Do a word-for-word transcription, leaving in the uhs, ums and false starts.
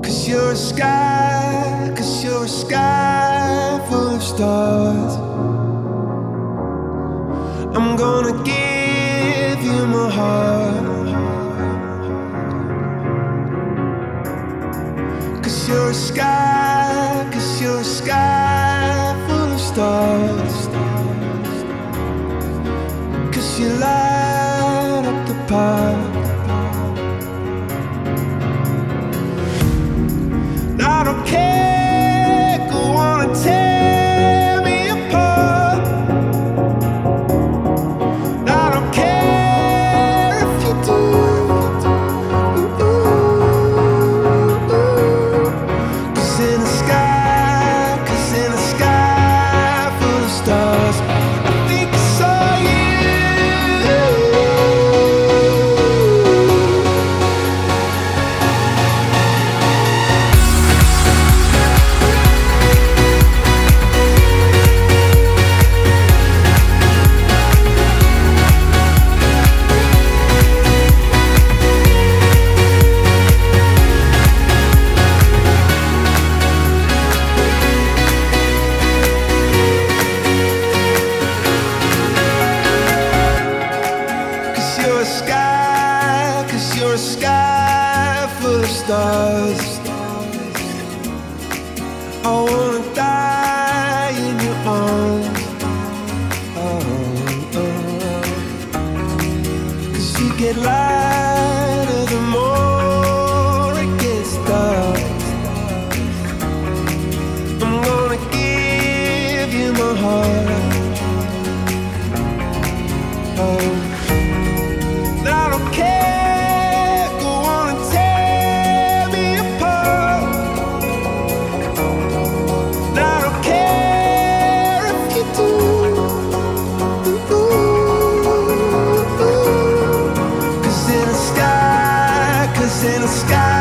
'Cause you're a sky, 'cause you're a sky full of stars. I'm gonna give you my heart. 'Cause you're a sky, 'cause you're a sky full of stars. 'Cause you light up the park. I don't care, go on and tear me apart. I don't care if you do. Cause in the sky, cause in the sky full of stars, I think I saw you. You're a sky, 'cause you're a sky full of stars. I wanna die in your arms. Oh, oh. 'Cause you get lighter the more it gets dark. I'm gonna give you my heart. Oh, I don't care, go on and tear me apart. I don't care if you do. Cause in the sky, cause in the sky